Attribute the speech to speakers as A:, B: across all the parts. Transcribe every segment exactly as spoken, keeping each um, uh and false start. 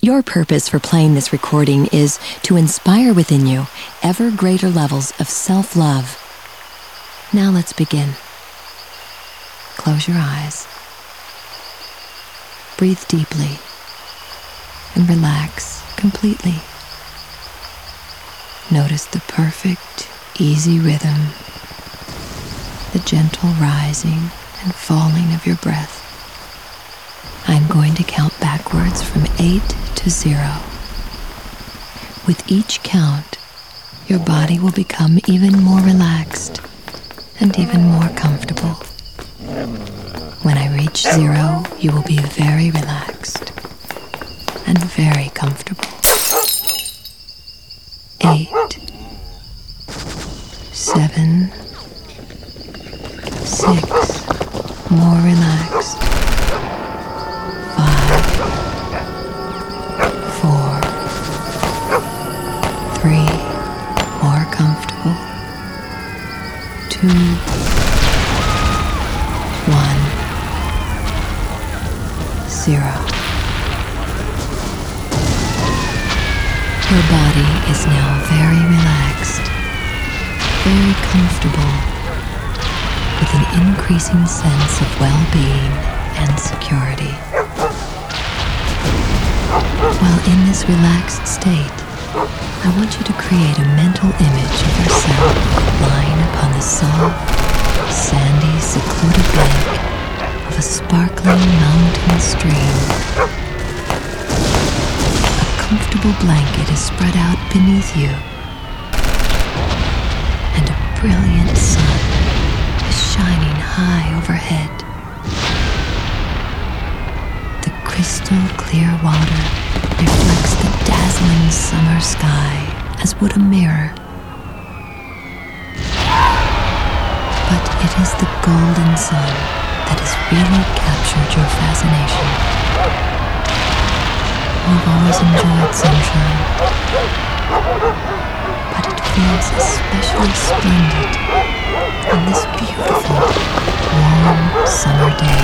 A: Your purpose for playing this recording is to inspire within you ever greater levels of self-love. Now let's begin. Close your eyes. Breathe deeply and relax completely. Notice the perfect, easy rhythm, the gentle rising and falling of your breath. I'm going to count backwards from eight to zero. With each count, your body will become even more relaxed and even more comfortable. When I reach zero, you will be very relaxed and very comfortable. Eight, seven, six, more relaxed. Five, four, three, more comfortable. Two, one, zero. Your body is now very relaxed, very comfortable, with an increasing sense of well-being and security. While in this relaxed state, I want you to create a mental image of yourself lying upon the soft, sandy, secluded bank of a sparkling mountain stream. A comfortable blanket is spread out beneath you, and a brilliant sun is shining high overhead. The crystal clear water reflects the dazzling summer sky as would a mirror. But it is the golden sun that has really captured your fascination. You've always enjoyed sunshine, but it feels especially splendid on this beautiful, warm summer day.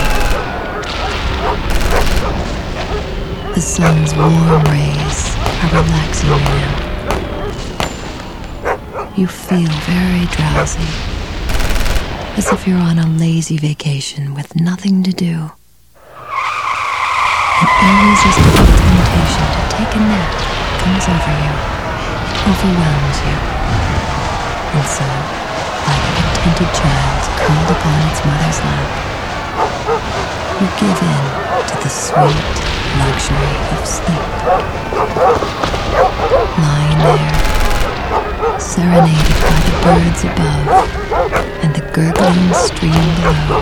A: The sun's warm rays are relaxing you now. You feel very drowsy, as if you're on a lazy vacation with nothing to do. An irresistible temptation to take a nap comes over you. It overwhelms you. And so, like a contented child curled upon its mother's lap, you give in to the sweet luxury of sleep. Lying there, serenaded by the birds above and the gurgling stream below,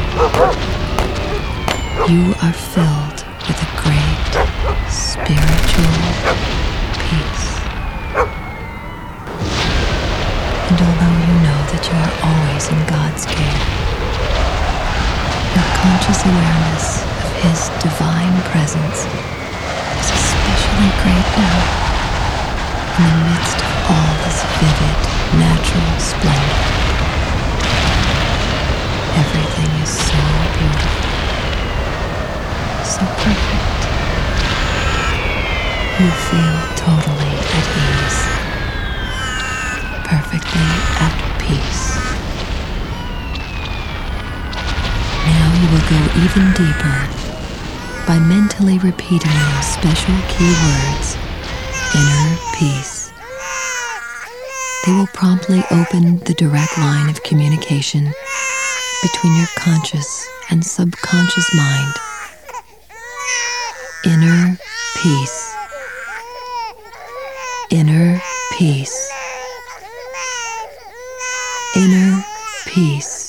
A: you are filled with a great spiritual peace. And although you know that you are always in God's care, your conscious awareness of His divine presence is especially great now, in the midst of all this vivid, natural splendor. Everything is so beautiful, so perfect. You feel totally at ease, perfectly at peace. Now you will go even deeper by mentally repeating those special keywords, inner peace. They will promptly open the direct line of communication between your conscious and subconscious mind. Inner peace. Inner peace. Inner peace.